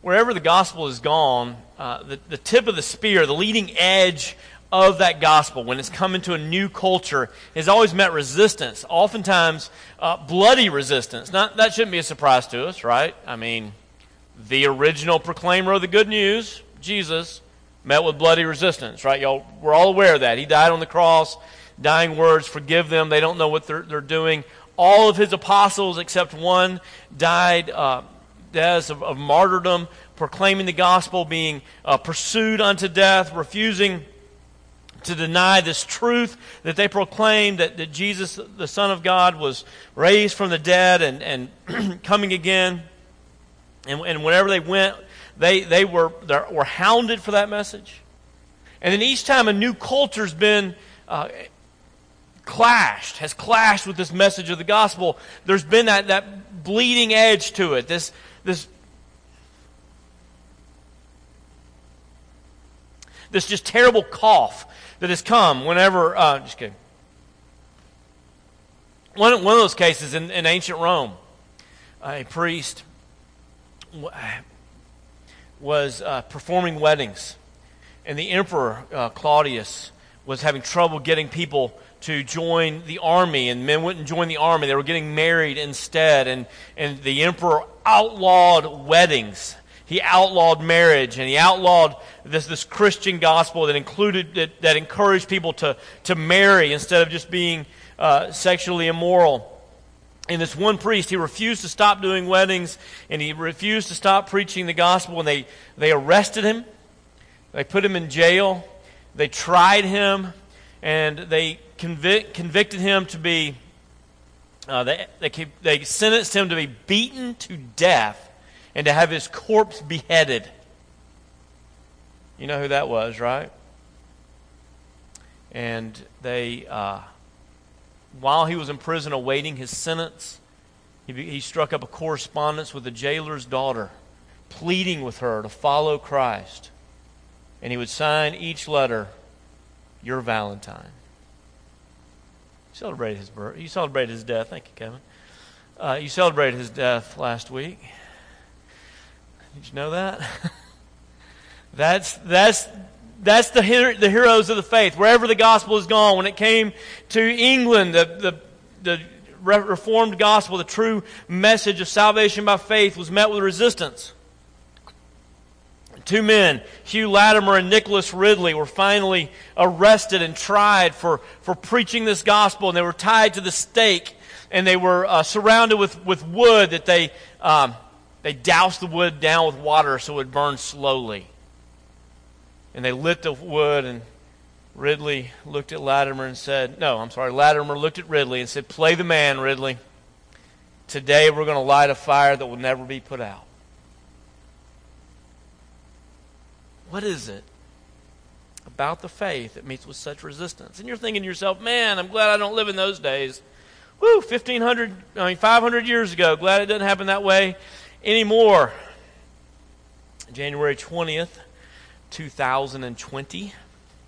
wherever the gospel is gone, the tip of the spear, the leading edge of that gospel, when it's come into a new culture, has always met resistance, oftentimes bloody resistance. That shouldn't be a surprise to us, right? I mean, the original proclaimer of the good news, Jesus, met with bloody resistance, right? Y'all, we're all aware of that. He died on the cross, dying words, forgive them, they don't know what they're doing. All of his apostles, except one, died deaths of martyrdom, proclaiming the gospel, being pursued unto death, refusing to deny this truth that they proclaimed, that Jesus, the Son of God, was raised from the dead and coming again. And whenever they went, they were hounded for that message. And then each time a new culture's been has clashed with this message of the gospel, there's been that bleeding edge to it, this just terrible cough that has come whenever, just kidding. One of those cases in ancient Rome, a priest was performing weddings, and the emperor, Claudius, was having trouble getting people to join the army, and men wouldn't join the army. They were getting married instead, and the emperor outlawed weddings. He outlawed marriage, and he outlawed this Christian gospel that included that encouraged people to marry instead of just being sexually immoral. And this one priest, he refused to stop doing weddings, and he refused to stop preaching the gospel. And they arrested him, they put him in jail, they tried him, and they convicted him to be. They sentenced him to be beaten to death and to have his corpse beheaded. You know who that was, right? And they, while he was in prison awaiting his sentence, he struck up a correspondence with the jailer's daughter, pleading with her to follow Christ. And he would sign each letter, "Your Valentine." You celebrated his death. Thank you, Kevin. You celebrated his death last week. Did you know that? That's the heroes of the faith. Wherever the gospel is gone, when it came to England, the Reformed gospel, the true message of salvation by faith, was met with resistance. Two men, Hugh Latimer and Nicholas Ridley, were finally arrested and tried for preaching this gospel, and they were tied to the stake, and they were surrounded with wood that they doused the wood down with water so it would burn slowly. And they lit the wood, and Latimer looked at Ridley and said, "Play the man, Ridley. Today we're going to light a fire that will never be put out." What is it about the faith that meets with such resistance? And you're thinking to yourself, man, I'm glad I don't live in those days. 500 years ago. Glad it doesn't happen that way anymore. January 20th, 2020.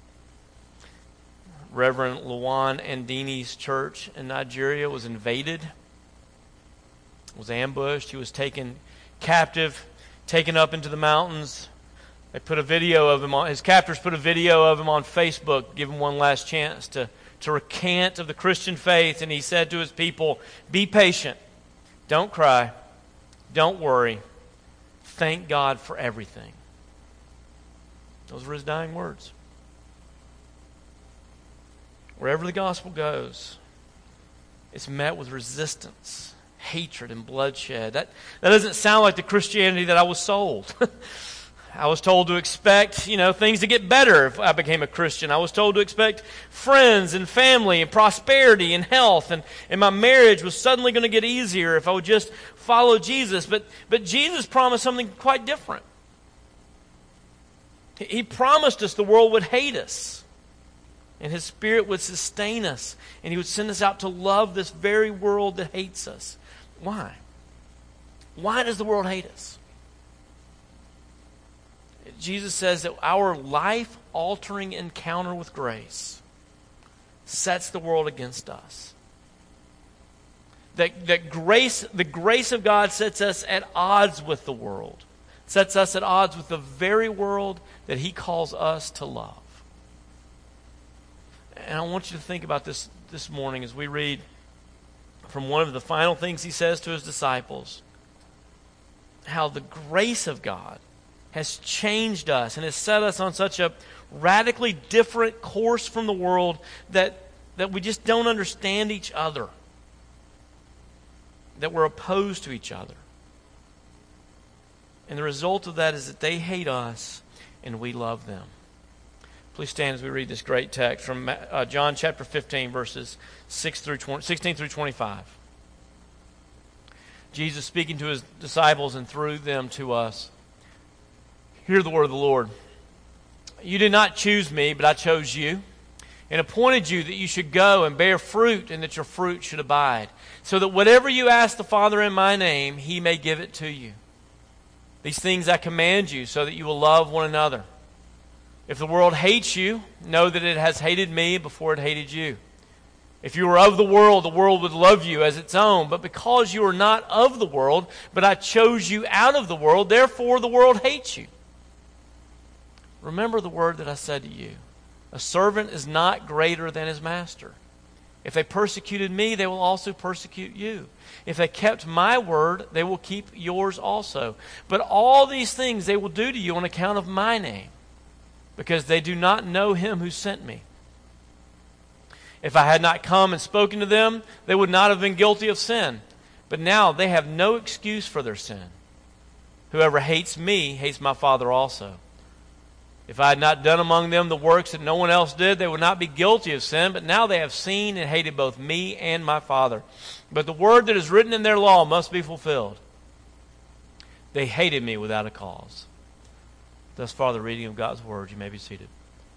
Reverend Lawan Andini's church in Nigeria was invaded, was ambushed. He was taken captive, taken up into the mountains. They put a video of him on, his captors put a video of him on Facebook, give him one last chance to recant of the Christian faith. And he said to his people, "Be patient. Don't cry. Don't worry. Thank God for everything." Those were his dying words. Wherever the gospel goes, it's met with resistance, hatred, and bloodshed. That doesn't sound like the Christianity that I was sold. I was told to expect, things to get better if I became a Christian. I was told to expect friends and family and prosperity and health, and my marriage was suddenly going to get easier if I would just follow Jesus. But Jesus promised something quite different. He promised us the world would hate us, and His Spirit would sustain us, and He would send us out to love this very world that hates us. Why? Why does the world hate us? Jesus says that our life-altering encounter with grace sets the world against us. That the grace of God sets us at odds with the world. sets us at odds with the very world that he calls us to love. And I want you to think about this morning as we read from one of the final things he says to his disciples, how the grace of God has changed us and has set us on such a radically different course from the world that we just don't understand each other, that we're opposed to each other. And the result of that is that they hate us and we love them. Please stand as we read this great text from John chapter 15, verses 16 through 25. Jesus speaking to his disciples and through them to us. Hear the word of the Lord. You did not choose me, but I chose you and appointed you that you should go and bear fruit and that your fruit should abide, so that whatever you ask the Father in my name, he may give it to you. These things I command you so that you will love one another. If the world hates you, know that it has hated me before it hated you. If you were of the world would love you as its own. But because you are not of the world, but I chose you out of the world, therefore the world hates you. Remember the word that I said to you. A servant is not greater than his master. If they persecuted me, they will also persecute you. If they kept my word, they will keep yours also. But all these things they will do to you on account of my name, because they do not know him who sent me. If I had not come and spoken to them, they would not have been guilty of sin. But now they have no excuse for their sin. Whoever hates me hates my Father also. If I had not done among them the works that no one else did, they would not be guilty of sin. But now they have seen and hated both me and my Father. But the word that is written in their law must be fulfilled. They hated me without a cause. Thus far the reading of God's word. You may be seated.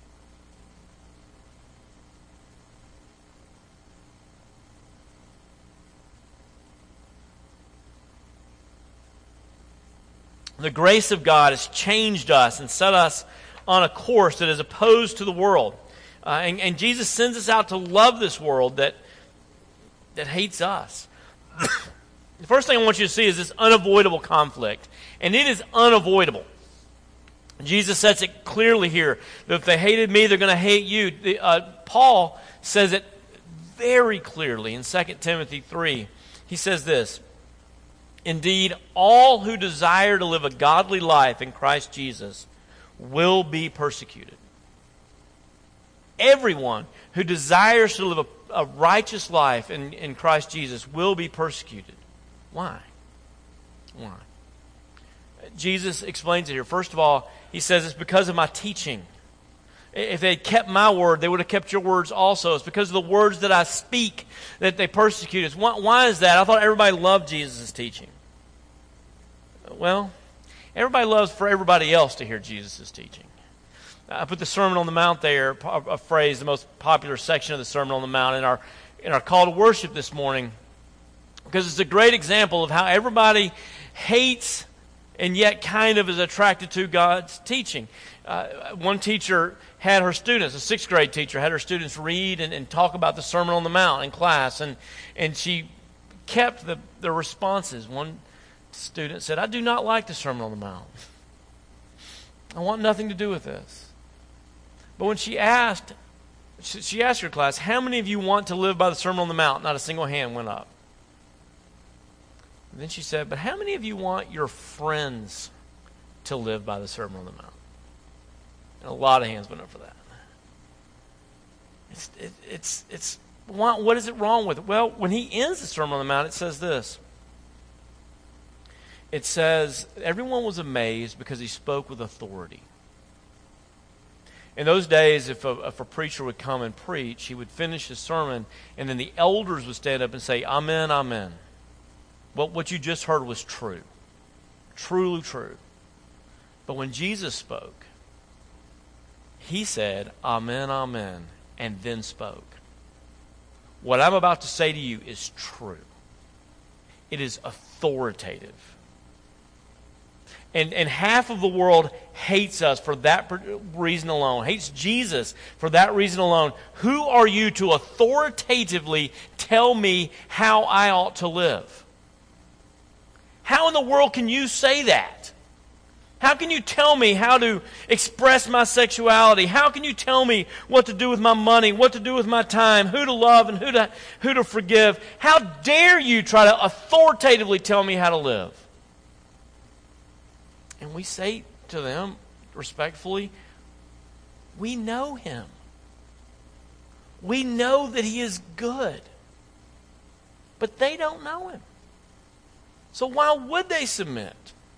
The grace of God has changed us and set us on a course that is opposed to the world. And Jesus sends us out to love this world that hates us. The first thing I want you to see is this unavoidable conflict. And it is unavoidable. Jesus sets it clearly here that if they hated me, they're going to hate you. Paul says it very clearly in 2 Timothy 3. He says this, indeed, all who desire to live a godly life in Christ Jesus will be persecuted. Everyone who desires to live a righteous life in Christ Jesus will be persecuted. Why? Why? Jesus explains it here. First of all, he says it's because of my teaching. If they had kept my word, they would have kept your words also. It's because of the words that I speak that they persecute us. Why is that? I thought everybody loved Jesus' teaching. Well, everybody loves for everybody else to hear Jesus' teaching. I put the Sermon on the Mount there, a phrase, the most popular section of the Sermon on the Mount in our call to worship this morning, because it's a great example of how everybody hates and yet kind of is attracted to God's teaching. One teacher had her students, a 6th grade teacher, had her students read and talk about the Sermon on the Mount in class, and she kept the responses. One student said, I do not like the Sermon on the Mount. I want nothing to do with this. But when she asked her class, how many of you want to live by the Sermon on the Mount? Not a single hand went up. And then she said, but how many of you want your friends to live by the Sermon on the Mount? And a lot of hands went up for that. What is it wrong with it? Well, when he ends the Sermon on the Mount, it says this. It says, everyone was amazed because he spoke with authority. In those days, if a preacher would come and preach, he would finish his sermon, and then the elders would stand up and say, Amen, Amen. What you just heard was true. Truly true. But when Jesus spoke, he said, Amen, Amen, and then spoke. What I'm about to say to you is true. It is authoritative. And half of the world hates us for that reason alone, hates Jesus for that reason alone. Who are you to authoritatively tell me how I ought to live? How in the world can you say that? How can you tell me how to express my sexuality? How can you tell me what to do with my money, what to do with my time, who to love and who to forgive? How dare you try to authoritatively tell me how to live? And we say to them, respectfully, we know him. We know that he is good. But they don't know him. So why would they submit?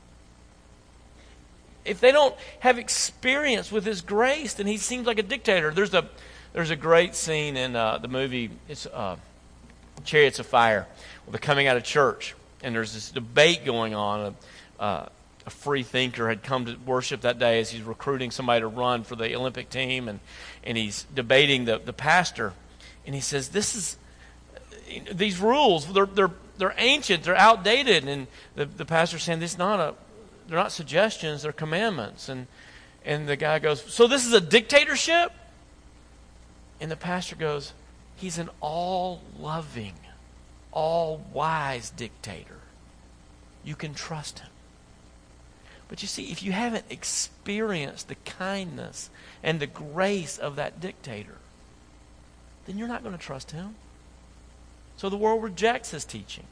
If they don't have experience with his grace, then he seems like a dictator. There's a great scene in the movie, it's Chariots of Fire, where they're coming out of church, and there's this debate going on. A free thinker had come to worship that day as he's recruiting somebody to run for the Olympic team, and he's debating the pastor, and he says, these rules, they're ancient, they're outdated, and the pastor's saying, they're not suggestions, they're commandments. And the guy goes, so this is a dictatorship? And the pastor goes, he's an all-loving, all-wise dictator. You can trust him. But you see, if you haven't experienced the kindness and the grace of that dictator, then you're not going to trust him. So the world rejects his teaching.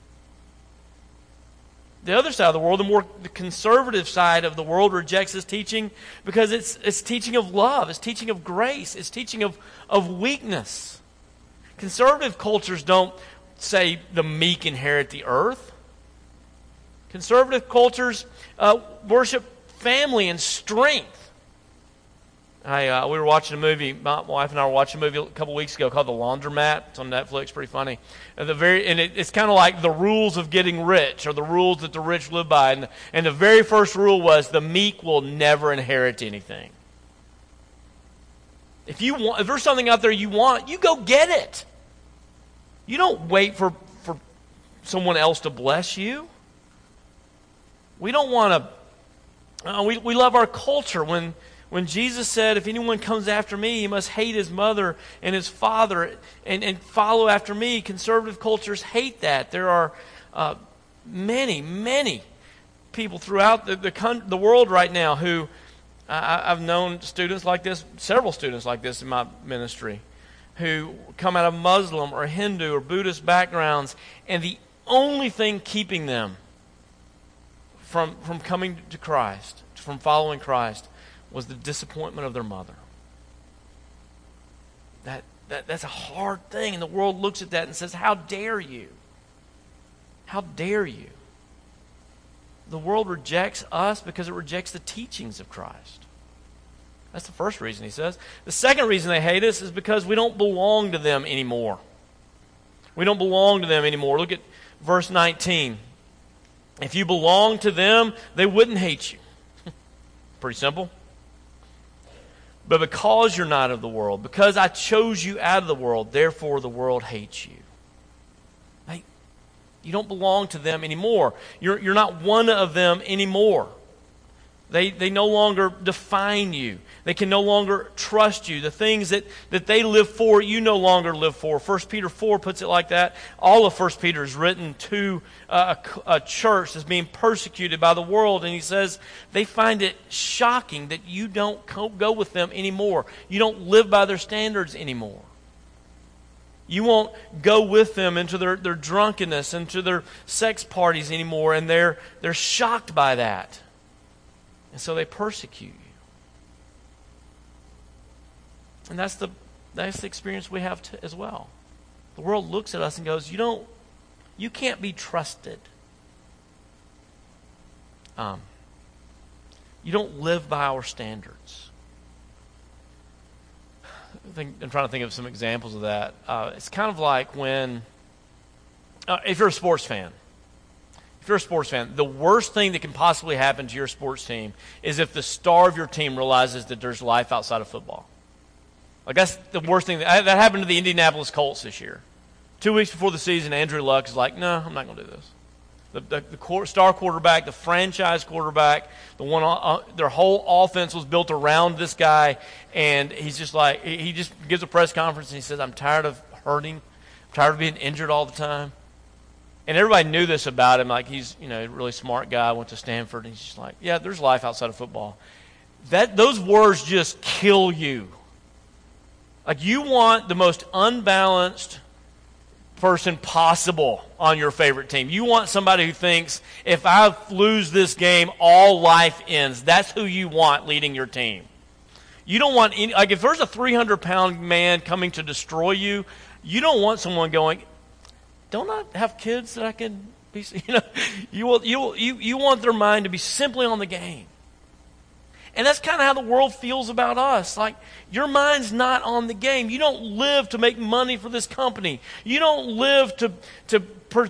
The other side of the world, the conservative side of the world, rejects his teaching because it's teaching of love, it's teaching of grace, it's teaching of weakness. Conservative cultures don't say the meek inherit the earth. Conservative cultures worship family and strength. We were watching a movie. My wife and I were watching a movie a couple weeks ago called The Laundromat. It's on Netflix, pretty funny. It's kind of like the rules of getting rich, or the rules that the rich live by. And the very first rule was the meek will never inherit anything. If there's something out there you want, you go get it. You don't wait for someone else to bless you. We don't want to. We love our culture when Jesus said, if anyone comes after me, he must hate his mother and his father and follow after me. Conservative cultures hate that. There are many, many people throughout the world right now who, I've known students like this, several students like this in my ministry, who come out of Muslim or Hindu or Buddhist backgrounds, and the only thing keeping them from coming to Christ, from following Christ, was the disappointment of their mother. That's a hard thing, and the world looks at that and says, how dare you? How dare you? The world rejects us because it rejects the teachings of Christ. That's the first reason, he says. The second reason they hate us is because we don't belong to them anymore. We don't belong to them anymore. Look at verse 19. If you belong to them, they wouldn't hate you. Pretty simple. But because you're not of the world, because I chose you out of the world, therefore the world hates you. Like, you don't belong to them anymore. You're not one of them anymore. They no longer define you. They can no longer trust you. The things that they live for, you no longer live for. 1 Peter 4 puts it like that. All of 1 Peter is written to a church that's being persecuted by the world. And he says they find it shocking that you don't go with them anymore. You don't live by their standards anymore. You won't go with them into their drunkenness, into their sex parties anymore. And they're shocked by that. And so they persecute you. And that's the experience we have as well. The world looks at us and goes, you can't be trusted. You don't live by our standards. I'm trying to think of some examples of that. It's kind of like when, if you're a sports fan, the worst thing that can possibly happen to your sports team is if the star of your team realizes that there's life outside of football. Like, that's the worst thing. That happened to the Indianapolis Colts this year. 2 weeks before the season, Andrew Luck is like, no, I'm not going to do this. The star quarterback, the franchise quarterback, the one their whole offense was built around this guy, and he's just like, he just gives a press conference and he says, I'm tired of hurting. I'm tired of being injured all the time. And everybody knew this about him. Like, he's, a really smart guy, went to Stanford, and he's just like, yeah, there's life outside of football. Those words just kill you. Like, you want the most unbalanced person possible on your favorite team. You want somebody who thinks, if I lose this game, all life ends. That's who you want leading your team. You don't want any, like, if there's a 300-pound man coming to destroy you, you don't want someone going, don't I have kids that I can be, you want their mind to be simply on the game. And that's kind of how the world feels about us. Like, your mind's not on the game. You don't live to make money for this company. You don't live to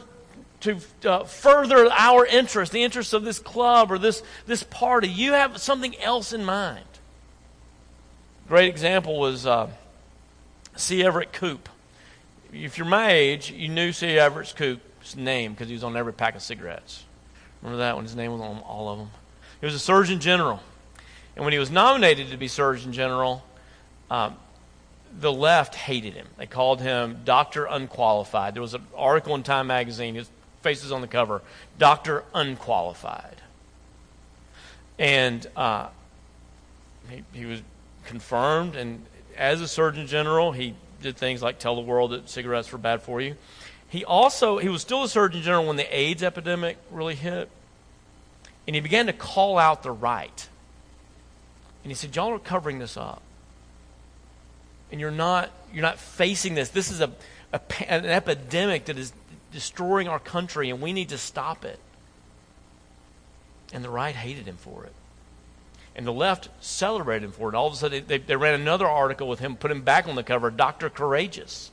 further our interest, the interest of this club or this party. You have something else in mind. Great example was C. Everett Koop. If you're my age, you knew C. Everett Koop's name because he was on every pack of cigarettes. Remember that one? His name was on all of them. He was a Surgeon General. And when he was nominated to be Surgeon General, the left hated him. They called him Dr. Unqualified. There was an article in Time magazine, his face is on the cover, Dr. Unqualified. And he was confirmed, and as a Surgeon General, he did things like tell the world that cigarettes were bad for you. He was still a Surgeon General when the AIDS epidemic really hit, and he began to call out the right. And he said, y'all are covering this up. And you're not facing this. This is an epidemic that is destroying our country, and we need to stop it. And the right hated him for it. And the left celebrated him for it. All of a sudden, they ran another article with him, put him back on the cover, Dr. Courageous.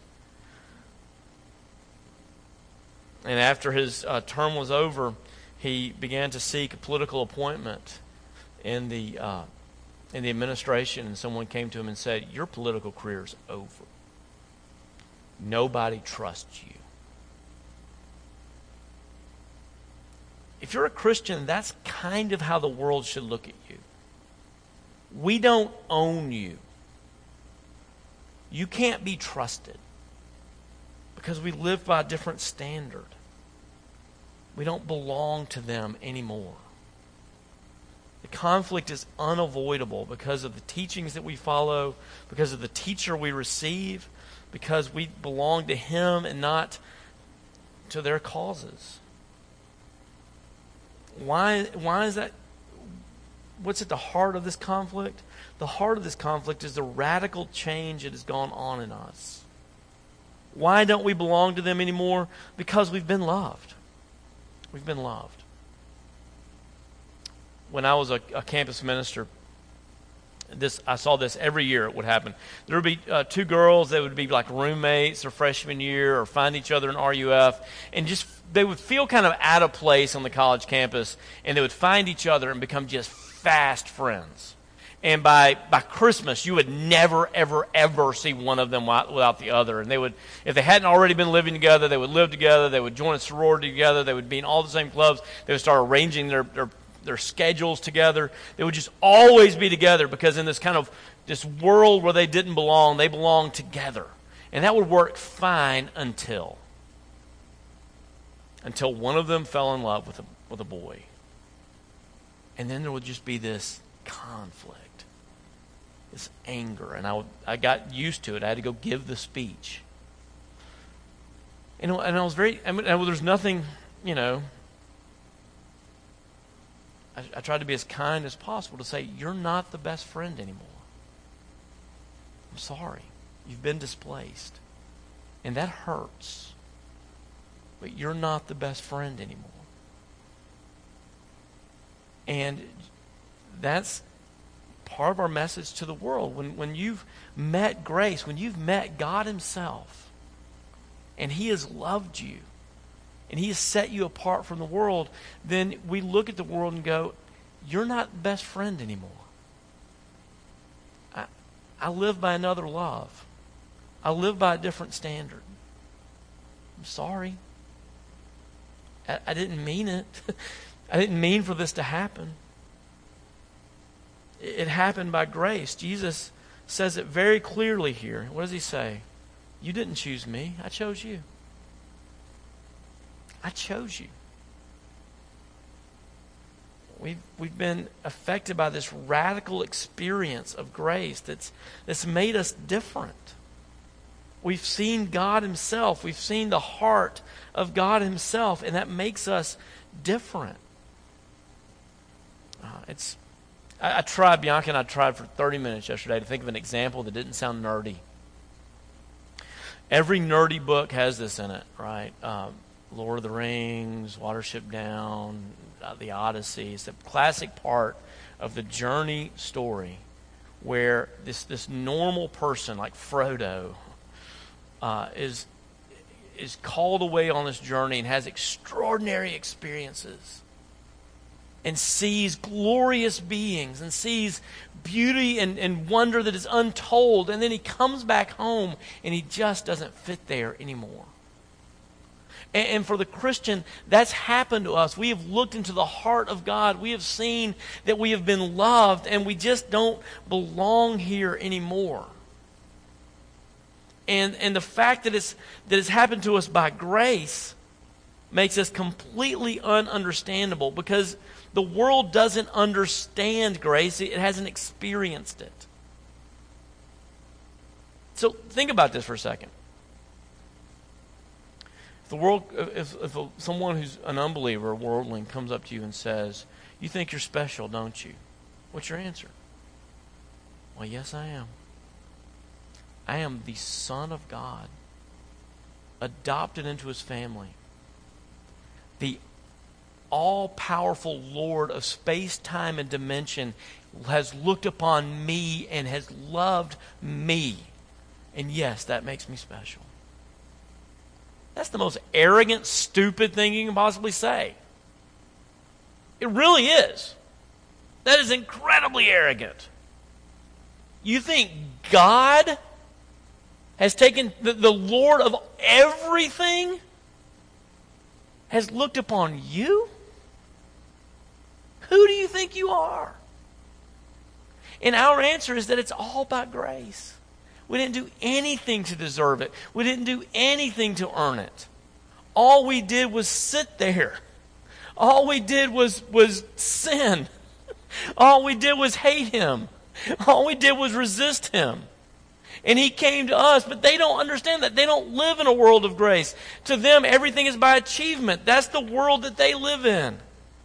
And after his term was over, he began to seek a political appointment in the administration, and someone came to him and said, your political career's over. Nobody trusts you. If you're a Christian, that's kind of how the world should look at you. We don't own you. You can't be trusted because we live by a different standard. We don't belong to them anymore. The conflict is unavoidable because of the teachings that we follow, because of the teacher we receive, because we belong to him and not to their causes. Why is that? What's at the heart of this conflict? The heart of this conflict is the radical change that has gone on in us. Why don't we belong to them anymore? Because we've been loved. We've been loved. When I was a campus minister, I saw this every year it would happen. There would be two girls that would be like roommates their freshman year or find each other in RUF, and just they would feel kind of out of place on the college campus, and they would find each other and become just fast friends. And by Christmas, you would never, ever, ever see one of them without the other. And they would, if they hadn't already been living together, they would live together. They would join a sorority together. They would be in all the same clubs. They would start arranging their schedules together. They would just always be together because in this world where they didn't belong, they belonged together. And that would work fine until one of them fell in love with a boy. And then there would just be this conflict, this anger, and I got used to it. I had to go give the speech. And I was there's nothing, I tried to be as kind as possible to say, you're not the best friend anymore. I'm sorry. You've been displaced. And that hurts. But you're not the best friend anymore. And that's part of our message to the world. When you've met grace, when you've met God himself, and he has loved you, and he has set you apart from the world, then we look at the world and go, you're not the best friend anymore. I live by another love. I live by a different standard. I'm sorry. I didn't mean it. I didn't mean for this to happen. It happened by grace. Jesus says it very clearly here. What does he say? You didn't choose me. I chose you. I chose you. We've been affected by this radical experience of grace that's made us different. We've seen God himself. We've seen the heart of God himself, and that makes us different. Bianca and I tried for 30 minutes yesterday to think of an example that didn't sound nerdy. Every nerdy book has this in it, right? Lord of the Rings, Watership Down, the Odyssey. It's a classic part of the journey story where this normal person like Frodo is called away on this journey and has extraordinary experiences and sees glorious beings and sees beauty and wonder that is untold. And then he comes back home and he just doesn't fit there anymore. And for the Christian, that's happened to us. We have looked into the heart of God. We have seen that we have been loved and we just don't belong here anymore. And the fact that it's happened to us by grace makes us completely ununderstandable because the world doesn't understand grace. It hasn't experienced it. So think about this for a second. If someone who's an unbeliever, a worldling, comes up to you and says, "You think you're special, don't you?" What's your answer? Well, yes, I am. I am the Son of God, adopted into his family. The all-powerful Lord of space, time, and dimension has looked upon me and has loved me. And yes, that makes me special. That's the most arrogant, stupid thing you can possibly say. It really is. That is incredibly arrogant. You think God has taken the Lord of everything has looked upon you? Who do you think you are? And our answer is that it's all by grace. We didn't do anything to deserve it. We didn't do anything to earn it. All we did was sit there. All we did was sin. All we did was hate him. All we did was resist him. And he came to us, but they don't understand that. They don't live in a world of grace. To them, everything is by achievement. That's the world that they live in.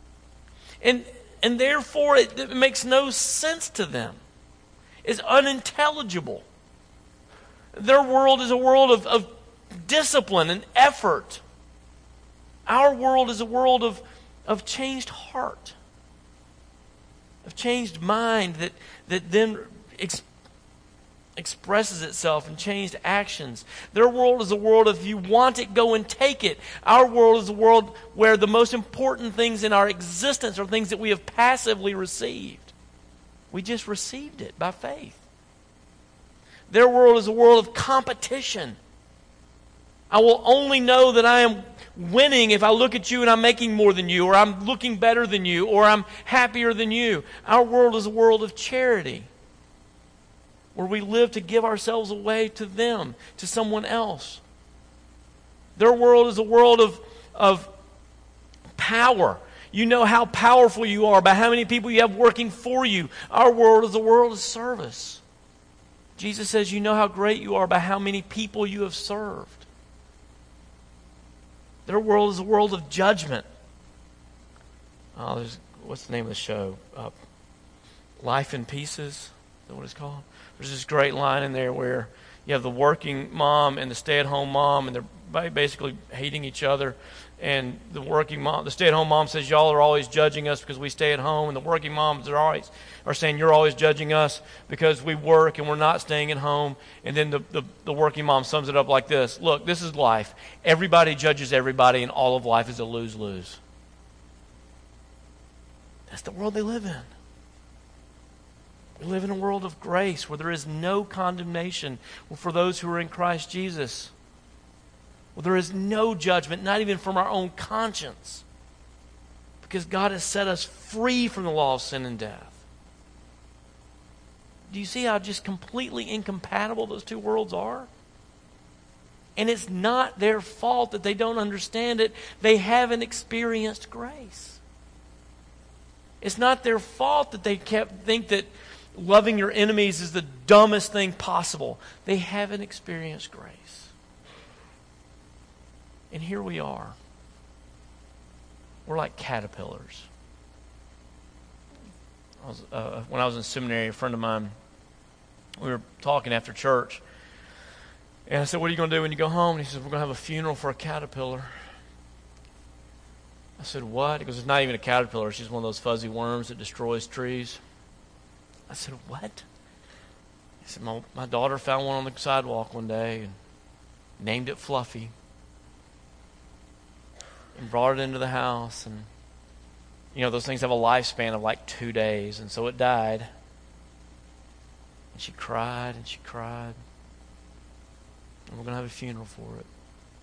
And therefore, it makes no sense to them. It's unintelligible. Their world is a world of discipline and effort. Our world is a world of changed heart, of changed mind that then expresses itself in changed actions. Their world is a world of, if you want it, go and take it. Our world is a world where the most important things in our existence are things that we have passively received. We just received it by faith. Their world is a world of competition. I will only know that I am winning if I look at you and I'm making more than you, or I'm looking better than you, or I'm happier than you. Our world is a world of charity, where we live to give ourselves away to them, to someone else. Their world is a world of power. You know how powerful you are by how many people you have working for you. Our world is a world of service. Jesus says you know how great you are by how many people you have served. Their world is a world of judgment. What's the name of the show? Life in Pieces? Is that what it's called? There's this great line in there where you have the working mom and the stay-at-home mom, and they're basically hating each other. And the stay-at-home mom says, "Y'all are always judging us because we stay at home." And the working moms are saying, "You're always judging us because we work and we're not staying at home." And then the working mom sums it up like this: "Look, this is life. Everybody judges everybody, and all of life is a lose-lose." That's the world they live in. We live in a world of grace where there is no condemnation for those who are in Christ Jesus. Well, there is no judgment, not even from our own conscience, because God has set us free from the law of sin and death. Do you see how just completely incompatible those two worlds are? And it's not their fault that they don't understand it. They haven't experienced grace. It's not their fault that they think that loving your enemies is the dumbest thing possible. They haven't experienced grace. And here we are. We're like caterpillars. When I was in seminary, a friend of mine, we were talking after church. And I said, what are you going to do when you go home? And he said, we're going to have a funeral for a caterpillar. I said, what? He goes, it's not even a caterpillar. It's just one of those fuzzy worms that destroys trees. I said, what? He said, my daughter found one on the sidewalk one day and named it Fluffy. And brought it into the house. And, you know, those things have a lifespan of like 2 days. And so it died. And she cried and she cried. And we're going to have a funeral for it.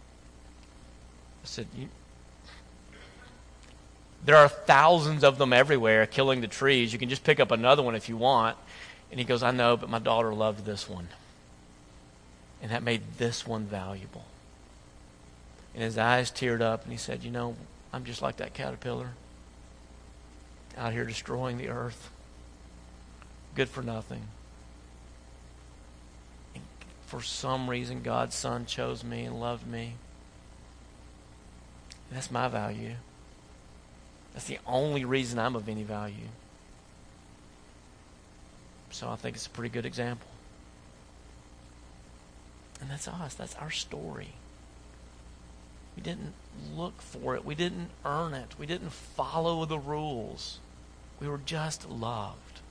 I said, there are thousands of them everywhere killing the trees. You can just pick up another one if you want. And he goes, I know, but my daughter loved this one. And that made this one valuable. And his eyes teared up and he said, you know, I'm just like that caterpillar. Out here destroying the earth. Good for nothing. And for some reason, God's Son chose me and loved me. And that's my value. That's the only reason I'm of any value. So I think it's a pretty good example. And that's us. That's our story. We didn't look for it. We didn't earn it. We didn't follow the rules. We were just loved.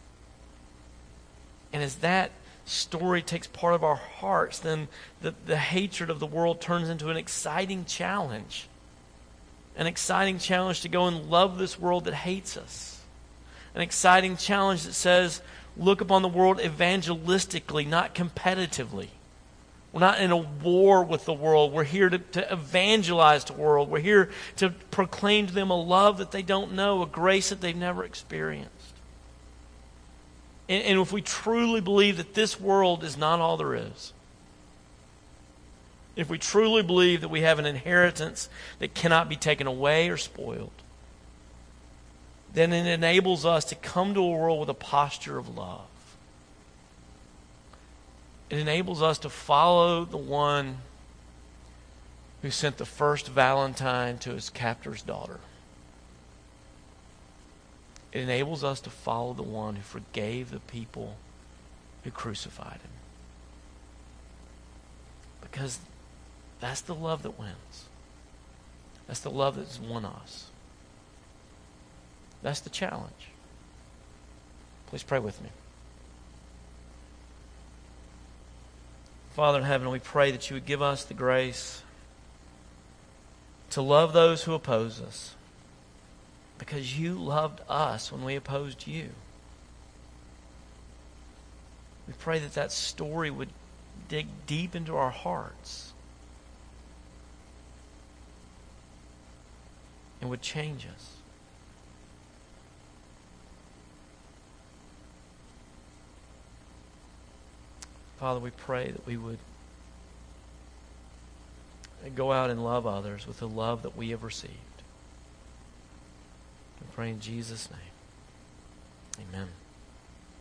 And as that story takes part of our hearts, then the hatred of the world turns into an exciting challenge. An exciting challenge to go and love this world that hates us. An exciting challenge that says, look upon the world evangelistically, not competitively. We're not in a war with the world. We're here to evangelize the world. We're here to proclaim to them a love that they don't know, a grace that they've never experienced. And if we truly believe that this world is not all there is, if we truly believe that we have an inheritance that cannot be taken away or spoiled, then it enables us to come to a world with a posture of love. It enables us to follow the one who sent the first Valentine to his captor's daughter. It enables us to follow the one who forgave the people who crucified him. Because that's the love that wins. That's the love that's won us. That's the challenge. Please pray with me. Father in heaven, we pray that you would give us the grace to love those who oppose us, because you loved us when we opposed you. We pray that that story would dig deep into our hearts and would change us. Father, we pray that we would go out and love others with the love that we have received. We pray in Jesus' name. Amen.